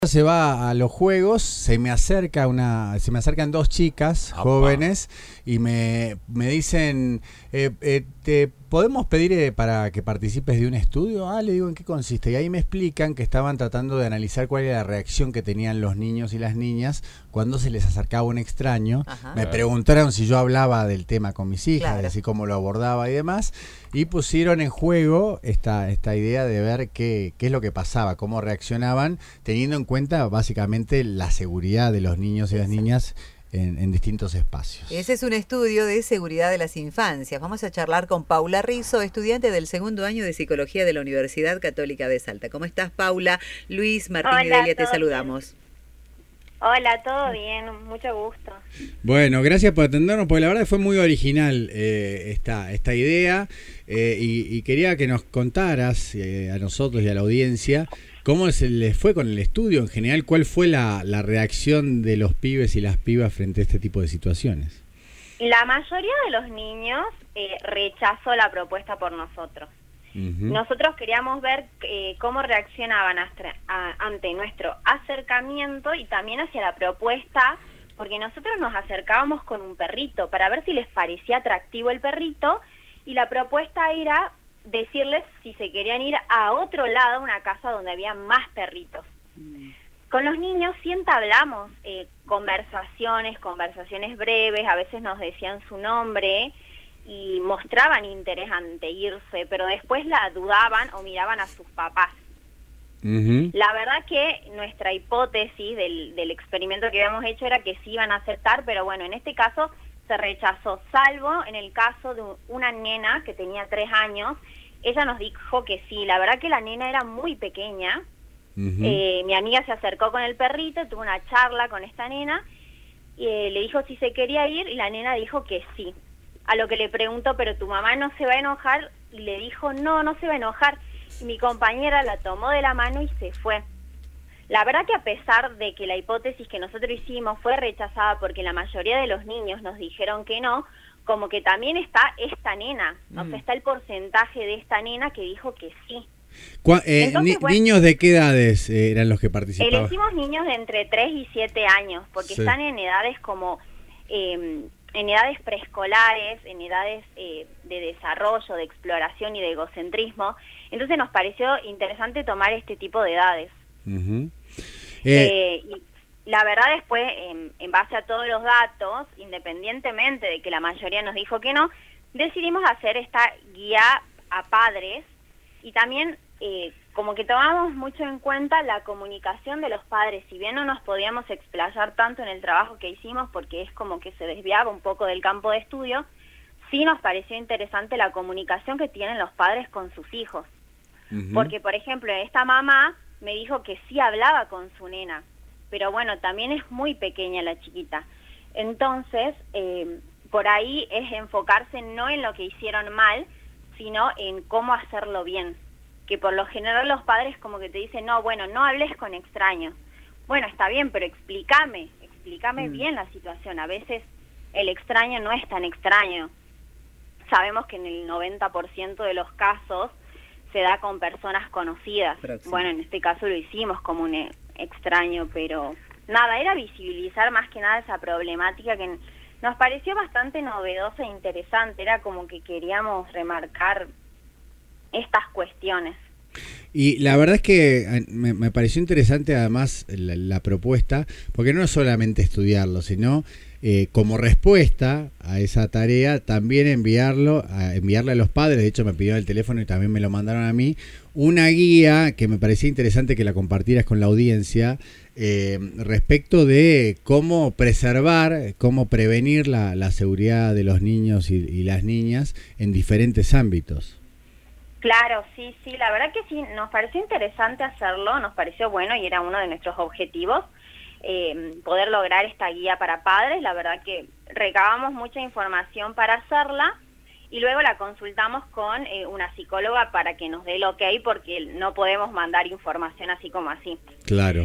Se va a los juegos, se me acercan dos chicas jóvenes y me dicen, ¿te podemos pedir para que participes de un estudio? Le digo, ¿en qué consiste? Y ahí me explican que estaban tratando de analizar cuál era la reacción que tenían los niños y las niñas cuando se les acercaba un extraño. Ajá. Me preguntaron si yo hablaba del tema con mis hijas, claro, de así cómo lo abordaba y demás, y pusieron en juego esta idea de ver qué es lo que pasaba, cómo reaccionaban, teniendo en cuenta básicamente la seguridad de los niños y las niñas en distintos espacios. Ese es un estudio de seguridad de las infancias. Vamos a charlar con Paula Rizzo, estudiante del segundo año de Psicología de la Universidad Católica de Salta. ¿Cómo estás, Paula? Luis, Martín y Delia, te saludamos. Hola, todo bien, mucho gusto. Bueno, gracias por atendernos, porque la verdad fue muy original esta idea y quería que nos contaras a nosotros y a la audiencia cómo se les fue con el estudio en general, cuál fue la reacción de los pibes y las pibas frente a este tipo de situaciones. La mayoría de los niños rechazó la propuesta por nosotros. Nosotros queríamos ver cómo reaccionaban ante nuestro acercamiento y también hacia la propuesta, porque nosotros nos acercábamos con un perrito para ver si les parecía atractivo el perrito, y la propuesta era decirles si se querían ir a otro lado, a una casa donde había más perritos. Con los niños sí entablamos conversaciones breves, a veces nos decían su nombre y mostraban interés ante irse, pero después la dudaban o miraban a sus papás. La verdad que nuestra hipótesis del experimento que habíamos hecho era que sí iban a aceptar, pero bueno, en este caso se rechazó, salvo en el caso de una nena que tenía 3 años. Ella nos dijo que sí. La verdad que la nena era muy pequeña. Mi amiga se acercó con el perrito, tuvo una charla con esta nena, y le dijo si se quería ir, y la nena dijo que sí. A lo que le preguntó, ¿pero tu mamá no se va a enojar? Y le dijo, no se va a enojar. Y mi compañera la tomó de la mano y se fue. La verdad que a pesar de que la hipótesis que nosotros hicimos fue rechazada porque la mayoría de los niños nos dijeron que no, como que también está esta nena, o sea, está el porcentaje de esta nena que dijo que sí. Entonces, bueno, ¿niños de qué edades eran los que participaban? Elegimos niños de entre 3 y 7 años, porque sí, están en edades como en edades preescolares, en edades de desarrollo, de exploración y de egocentrismo. Entonces nos pareció interesante tomar este tipo de edades. Y la verdad después, en base a todos los datos, independientemente de que la mayoría nos dijo que no, decidimos hacer esta guía a padres, y también como que tomamos mucho en cuenta la comunicación de los padres. Si bien no nos podíamos explayar tanto en el trabajo que hicimos porque es como que se desviaba un poco del campo de estudio, sí nos pareció interesante la comunicación que tienen los padres con sus hijos. Porque, por ejemplo, esta mamá me dijo que sí hablaba con su nena, pero bueno, también es muy pequeña la chiquita. Entonces, por ahí es enfocarse no en lo que hicieron mal, sino en cómo hacerlo bien. Que por lo general los padres como que te dicen, no, bueno, no hables con extraños. Bueno, está bien, pero explícame bien la situación. A veces el extraño no es tan extraño. Sabemos que en el 90% de los casos se da con personas conocidas. Bueno, en este caso lo hicimos como un extraño, pero nada, era visibilizar más que nada esa problemática que nos pareció bastante novedosa e interesante. Era como que queríamos remarcar estas cuestiones. Y la verdad es que me pareció interesante además la propuesta, porque no es solamente estudiarlo, sino como respuesta a esa tarea también enviarle a los padres. De hecho me pidieron el teléfono y también me lo mandaron a mí, una guía que me parecía interesante que la compartieras con la audiencia respecto de cómo preservar, cómo prevenir la seguridad de los niños y las niñas en diferentes ámbitos. Claro, sí, la verdad que sí, nos pareció interesante hacerlo, nos pareció bueno y era uno de nuestros objetivos, poder lograr esta guía para padres. La verdad que recabamos mucha información para hacerla y luego la consultamos con una psicóloga para que nos dé el ok, porque no podemos mandar información así como así. Claro.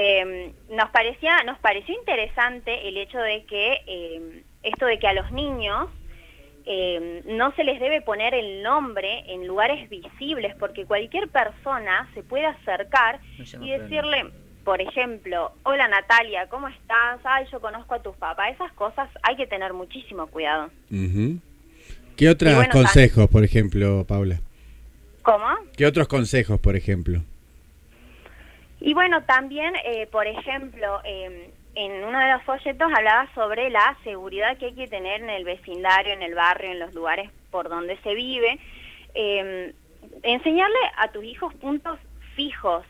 Nos pareció interesante el hecho de que esto de que a los niños no se les debe poner el nombre en lugares visibles, porque cualquier persona se puede acercar y decirle, por ejemplo, hola Natalia, ¿cómo estás? Ay, yo conozco a tus papás. Esas cosas hay que tener muchísimo cuidado. ¿Qué otros consejos, por ejemplo, Paula? ¿Cómo? ¿Qué otros consejos, por ejemplo? Y bueno, también, por ejemplo, en uno de los folletos hablaba sobre la seguridad que hay que tener en el vecindario, en el barrio, en los lugares por donde se vive. Enseñarle a tus hijos puntos fijos,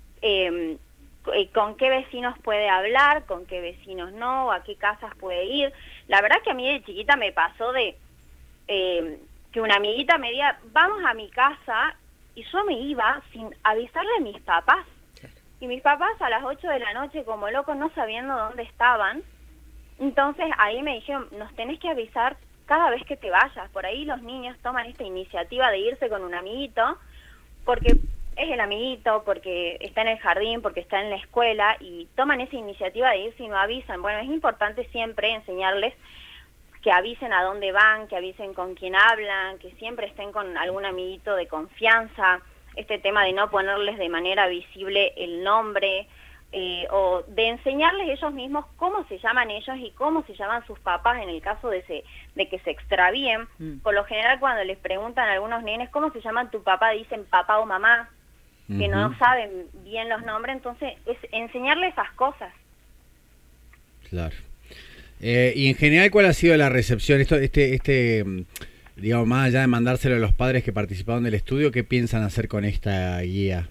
con qué vecinos puede hablar, con qué vecinos no, a qué casas puede ir. La verdad que a mí de chiquita me pasó de que una amiguita me diga, vamos a mi casa, y yo me iba sin avisarle a mis papás. Y mis papás a las 8 de la noche, como locos, no sabiendo dónde estaban. Entonces ahí me dijeron, nos tenés que avisar cada vez que te vayas. Por ahí los niños toman esta iniciativa de irse con un amiguito, porque es el amiguito, porque está en el jardín, porque está en la escuela, y toman esa iniciativa de irse y no avisan. Bueno, es importante siempre enseñarles que avisen a dónde van, que avisen con quién hablan, que siempre estén con algún amiguito de confianza. Este tema de no ponerles de manera visible el nombre, o de enseñarles ellos mismos cómo se llaman ellos y cómo se llaman sus papás en el caso de que se extravíen. Por lo general, cuando les preguntan a algunos nenes cómo se llaman tu papá, dicen papá o mamá, que no saben bien los nombres. Entonces es enseñarles esas cosas. Claro. Y en general, ¿cuál ha sido la recepción? Digamos, más allá de mandárselo a los padres que participaron del estudio, ¿qué piensan hacer con esta guía?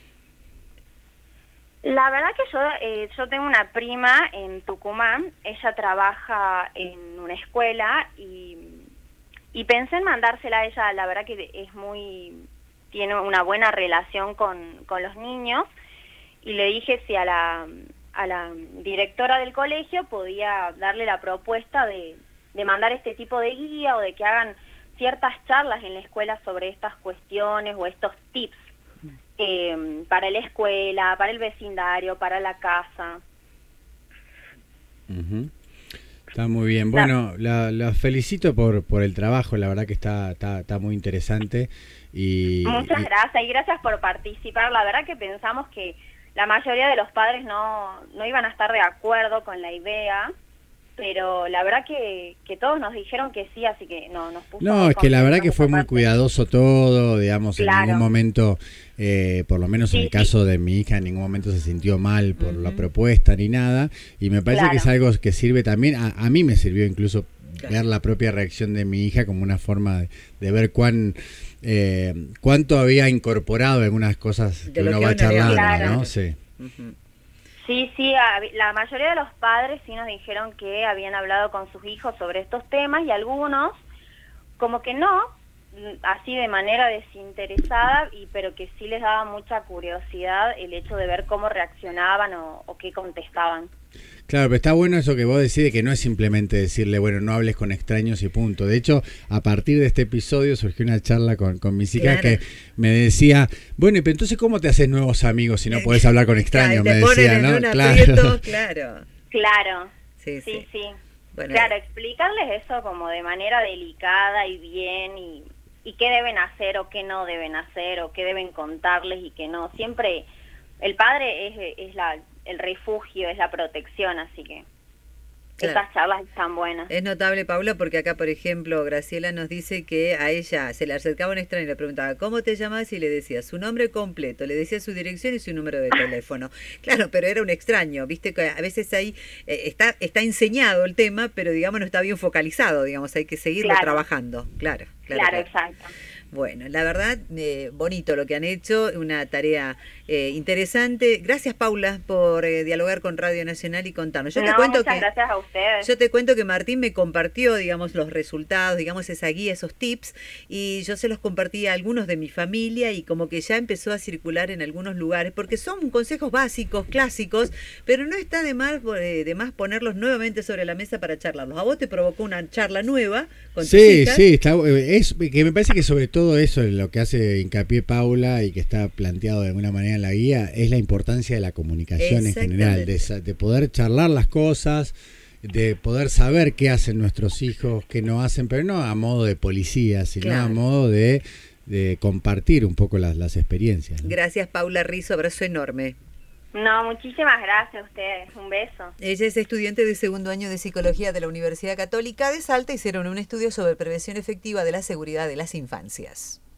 La verdad que yo tengo una prima en Tucumán. Ella trabaja en una escuela y pensé en mandársela a ella. La verdad que tiene una buena relación con los niños, y le dije si a la directora del colegio podía darle la propuesta de mandar este tipo de guía, o de que hagan ciertas charlas en la escuela sobre estas cuestiones o estos tips para la escuela, para el vecindario, para la casa. Está muy bien. Bueno, la felicito por el trabajo, la verdad que está muy interesante. Muchas gracias, y gracias por participar. La verdad que pensamos que la mayoría de los padres no iban a estar de acuerdo con la idea, pero la verdad que todos nos dijeron que sí, así que nos puso... No, es que la verdad que fue muy cuidadoso todo, digamos, claro. En ningún momento, por lo menos en el caso de mi hija, en ningún momento se sintió mal por la propuesta ni nada, y me parece que es algo que sirve también, a mí me sirvió incluso ver la propia reacción de mi hija como una forma de ver cuánto había incorporado algunas cosas que uno va charlando, ¿no? Sí. Sí, la mayoría de los padres sí nos dijeron que habían hablado con sus hijos sobre estos temas, y algunos como que no, así de manera desinteresada, pero que sí les daba mucha curiosidad el hecho de ver cómo reaccionaban o qué contestaban. Claro, pero está bueno eso que vos decís, de que no es simplemente decirle, bueno, no hables con extraños y punto. De hecho, a partir de este episodio surgió una charla con mis hijas que me decía, bueno, pero entonces ¿cómo te haces nuevos amigos si no podés hablar con extraños? Me decía, ¿no? Claro. Sí. Bueno, claro, explicarles eso como de manera delicada y bien, y qué deben hacer o qué no deben hacer, o qué deben contarles y qué no. Siempre el padre es el refugio, es la protección, así que estas charlas están buenas. Es notable, Paula, porque acá, por ejemplo, Graciela nos dice que a ella se le acercaba un extraño y le preguntaba, ¿cómo te llamas? Y le decía su nombre completo, le decía su dirección y su número de teléfono. Claro, pero era un extraño, viste que a veces ahí está enseñado el tema, pero digamos no está bien focalizado, digamos, hay que seguirlo trabajando. Claro, exacto. Bueno, la verdad, bonito lo que han hecho, una tarea interesante. Gracias, Paula, por dialogar con Radio Nacional y contarnos. Muchas gracias a ustedes. Yo te cuento que Martín me compartió, digamos, los resultados, digamos, esa guía, esos tips, y yo se los compartí a algunos de mi familia, y como que ya empezó a circular en algunos lugares, porque son consejos básicos, clásicos, pero no está de más ponerlos nuevamente sobre la mesa para charlarlos. ¿A vos te provocó una charla nueva con tus hijas? Sí, es que me parece que sobre todo eso es lo que hace hincapié Paula, y que está planteado de alguna manera en la guía, es la importancia de la comunicación en general, de poder charlar las cosas, de poder saber qué hacen nuestros hijos, qué no hacen, pero no a modo de policía, sino a modo de compartir un poco las experiencias, ¿no? Gracias, Paula Rizo, abrazo enorme. No, muchísimas gracias a ustedes. Un beso. Ella es estudiante de segundo año de Psicología de la Universidad Católica de Salta. Hicieron un estudio sobre prevención efectiva de la seguridad de las infancias.